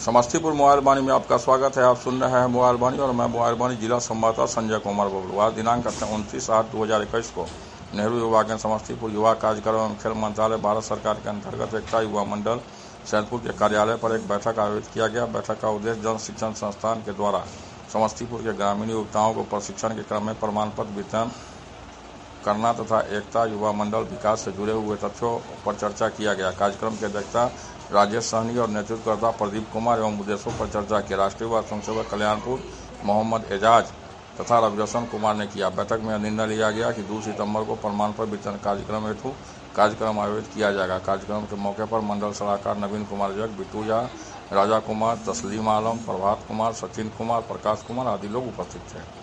Samastipur mobile वाणी में आपका स्वागत है। आप सुन रहे हैं मोबाइल वाणी और मैं मोबाइल वाणी जिला संवाददाता संजय कुमार बबलू। आज दिनांक 29/8/2021 को नेहरू युवा केंद्र समस्तीपुर युवा कार्यक्रम एवं खेल मंत्रालय भारत सरकार के अंतर्गत एकता युवा मंडल सैदपुर के कार्यालय पर एक बैठक आयोजित किया गया। बैठक का उद्देश्य जन शिक्षण संस्थान के द्वारा समस्तीपुर के ग्रामीण युवताओं को प्रशिक्षण के क्रम में प्रमाण पत्र वितरण करना तथा एकता युवा मंडल विकास से जुड़े हुए तथ्यों पर चर्चा किया गया। कार्यक्रम की अध्यक्षता राजेश सहनी और नेतृत्वकर्ता प्रदीप कुमार एवं उद्देश्यों पर चर्चा की राष्ट्रीय युवा स्वयंसेवक कल्याणपुर मोहम्मद एजाज तथा रविरोशन कुमार ने किया। बैठक में निर्णय लिया गया कि 2 सितंबर को प्रमाण पत्र वितरण कार्यक्रम आयोजित किया जाएगा। कार्यक्रम के मौके पर मंडल सलाहकार नवीन कुमार जग, बिट्टू झा, राजा कुमार, तस्लीम आलम, प्रभात कुमार, सचिन कुमार, प्रकाश कुमार आदि लोग उपस्थित थे।